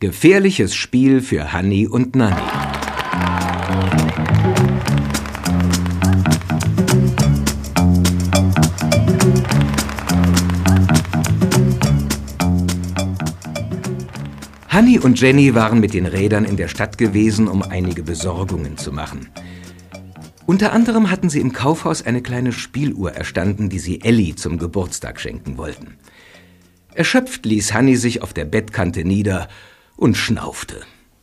Gefährliches Spiel für Hanni und Nanni. Hanni und Jenny waren mit den Rädern in der Stadt gewesen, um einige Besorgungen zu machen. Unter anderem hatten sie im Kaufhaus eine kleine Spieluhr erstanden, die sie Elli zum Geburtstag schenken wollten. Erschöpft ließ Hanni sich auf der Bettkante nieder und schnaufte.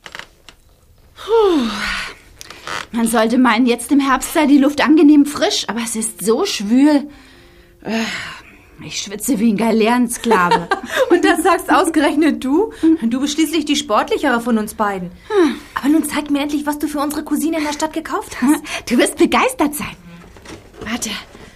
Puh. Man sollte meinen, jetzt im Herbst sei die Luft angenehm frisch, aber es ist so schwül. Ich schwitze wie ein Galeerensklave. Und das sagst ausgerechnet du? Du bist schließlich die sportlichere von uns beiden. Aber nun zeig mir endlich, was du für unsere Cousine in der Stadt gekauft hast. Du wirst begeistert sein. Warte.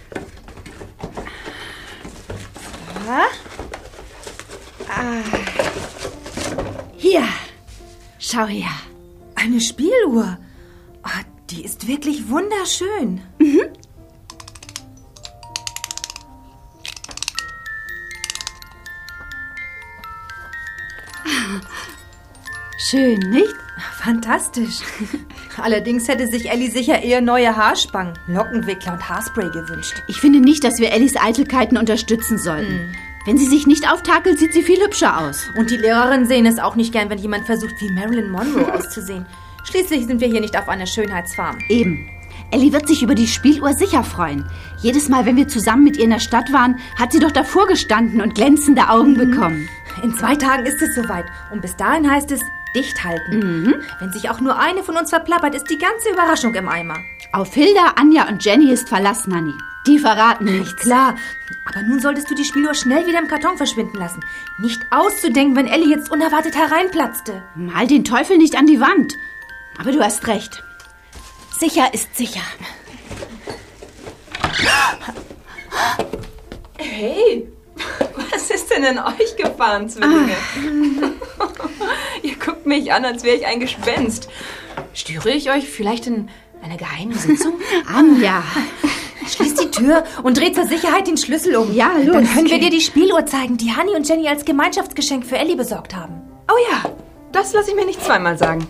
Hier. Schau her. Eine Spieluhr. Oh, die ist wirklich wunderschön. Schön, nicht? Fantastisch. Allerdings hätte sich Elli sicher eher neue Haarspangen, Lockenwickler und Haarspray gewünscht. Ich finde nicht, dass wir Ellis Eitelkeiten unterstützen sollten. Wenn sie sich nicht auftakelt, sieht sie viel hübscher aus. Und die Lehrerinnen sehen es auch nicht gern, wenn jemand versucht, wie Marilyn Monroe auszusehen. Schließlich sind wir hier nicht auf einer Schönheitsfarm. Eben. Elli wird sich über die Spieluhr sicher freuen. Jedes Mal, wenn wir zusammen mit ihr in der Stadt waren, hat sie doch davor gestanden und glänzende Augen bekommen. In 2 Tagen ist es soweit. Und bis dahin heißt es dicht halten. Wenn sich auch nur eine von uns verplappert, ist die ganze Überraschung im Eimer. Auf Hilda, Anja und Jenny ist Verlass, Nanni. Die verraten nichts. Klar, aber nun solltest du die Spieluhr schnell wieder im Karton verschwinden lassen. Nicht auszudenken, wenn Elli jetzt unerwartet hereinplatzte. Mal den Teufel nicht an die Wand. Aber du hast recht. Sicher ist sicher. Hey, was ist denn in euch gefahren, Zwillinge? Ihr guckt mich an, als wäre ich ein Gespenst. Störe ich euch vielleicht in einer geheimen Sitzung? Anja. Schließ die Tür und dreh zur Sicherheit den Schlüssel um. Ja, los. Dann können wir dir die Spieluhr zeigen, die Hanni und Jenny als Gemeinschaftsgeschenk für Elli besorgt haben. Oh ja, das lasse ich mir nicht zweimal sagen.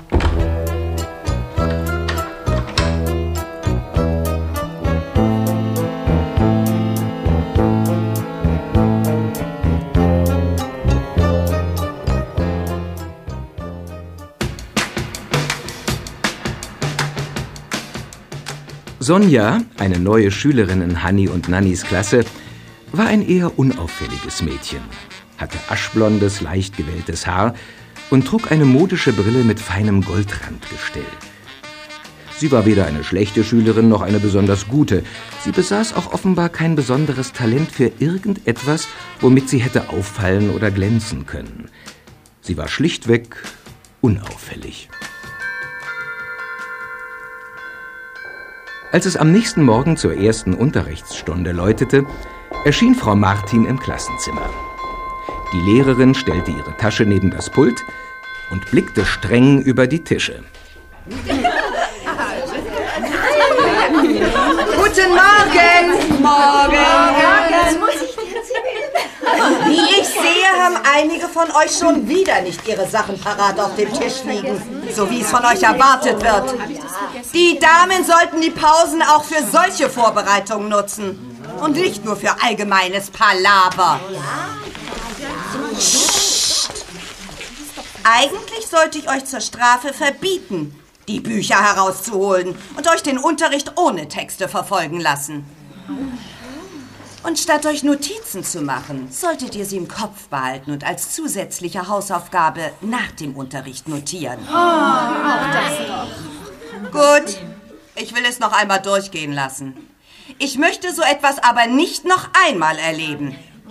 Sonja, eine neue Schülerin in Hanni und Nannis Klasse, war ein eher unauffälliges Mädchen, hatte aschblondes, leicht gewelltes Haar und trug eine modische Brille mit feinem Goldrandgestell. Sie war weder eine schlechte Schülerin noch eine besonders gute. Sie besaß auch offenbar kein besonderes Talent für irgendetwas, womit sie hätte auffallen oder glänzen können. Sie war schlichtweg unauffällig. Als es am nächsten Morgen zur ersten Unterrichtsstunde läutete, erschien Frau Martin im Klassenzimmer. Die Lehrerin stellte ihre Tasche neben das Pult und blickte streng über die Tische. Guten Morgen! Morgen! Wie ich sehe, haben einige von euch schon wieder nicht ihre Sachen parat auf dem Tisch liegen, so wie es von euch erwartet wird. Die Damen sollten die Pausen auch für solche Vorbereitungen nutzen und nicht nur für allgemeines Palaver. Psst. Eigentlich sollte ich euch zur Strafe verbieten, die Bücher herauszuholen und euch den Unterricht ohne Texte verfolgen lassen. Und statt euch Notizen zu machen, solltet ihr sie im Kopf behalten und als zusätzliche Hausaufgabe nach dem Unterricht notieren. Auch das doch. Gut, ich will es noch einmal durchgehen lassen. Ich möchte so etwas aber nicht noch einmal erleben.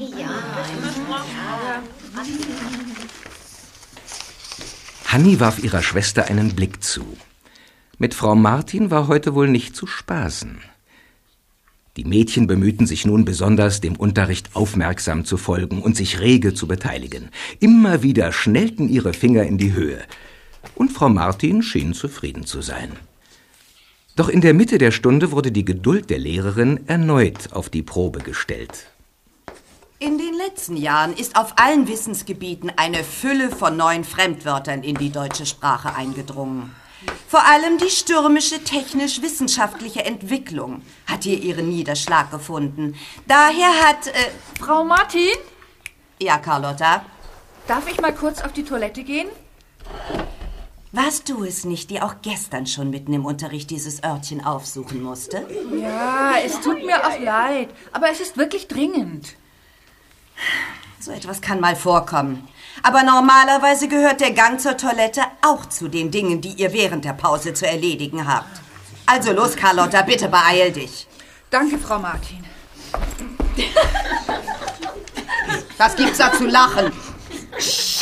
Hanni warf ihrer Schwester einen Blick zu. Mit Frau Martin war heute wohl nicht zu spaßen. Die Mädchen bemühten sich nun besonders, dem Unterricht aufmerksam zu folgen und sich rege zu beteiligen. Immer wieder schnellten ihre Finger in die Höhe. Und Frau Martin schien zufrieden zu sein. Doch in der Mitte der Stunde wurde die Geduld der Lehrerin erneut auf die Probe gestellt. In den letzten Jahren ist auf allen Wissensgebieten eine Fülle von neuen Fremdwörtern in die deutsche Sprache eingedrungen. Vor allem die stürmische technisch-wissenschaftliche Entwicklung hat hier ihren Niederschlag gefunden. Daher hat... Frau Martin? Ja, Carlotta? Darf ich mal kurz auf die Toilette gehen? Warst du es nicht, die auch gestern schon mitten im Unterricht dieses Örtchen aufsuchen musste? Ja, es tut mir auch leid, aber es ist wirklich dringend. So etwas kann mal vorkommen. Aber normalerweise gehört der Gang zur Toilette auch zu den Dingen, die ihr während der Pause zu erledigen habt. Also los, Carlotta, bitte beeil dich. Danke, Frau Martin. Was gibt's da zu lachen?